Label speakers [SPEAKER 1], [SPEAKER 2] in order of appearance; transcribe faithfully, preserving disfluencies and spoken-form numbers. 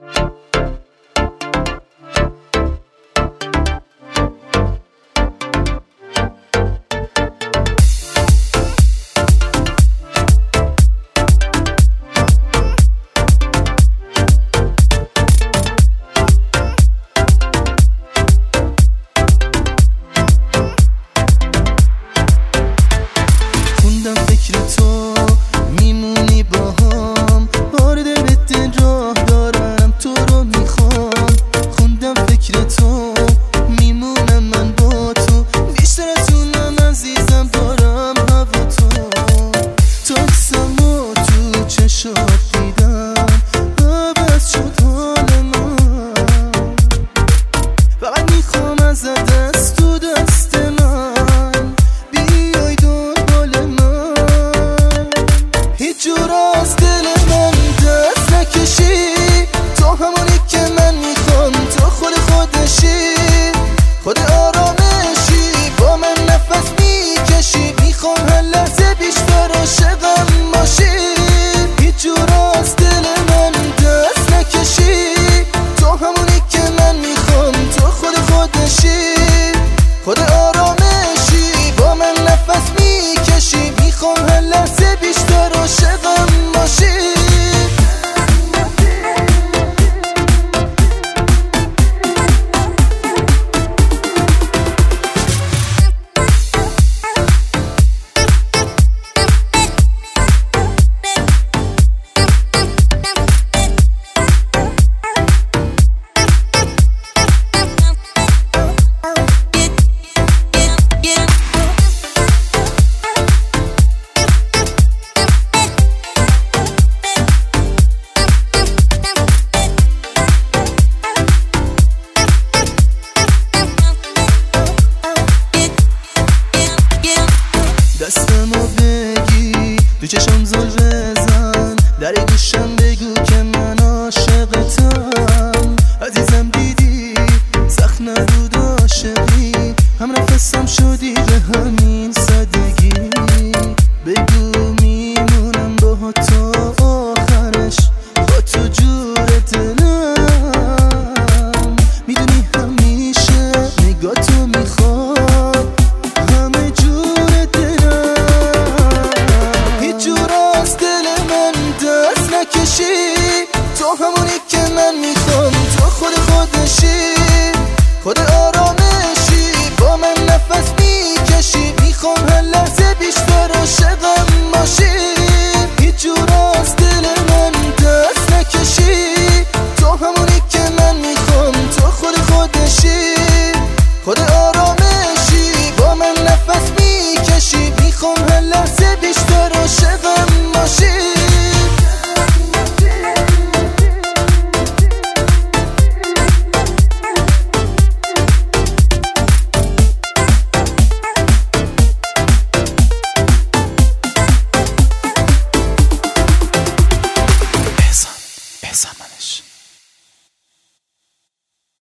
[SPEAKER 1] دستمو بگی تو چشم زل بزن، در گوشم بگو که من عاشقتم. عزیزم دیدی سخت نبود عاشقی، هم نفسم شدی به همین سادگی. بگو میمونم با تو آخرش، با تو جور دلم. میدونی همیشه نگاه تو میخواد همه جور دلم. هیچ جور از دل من دست نکشی، تو همونی که من میخوام، تو خود خودشی، خود آر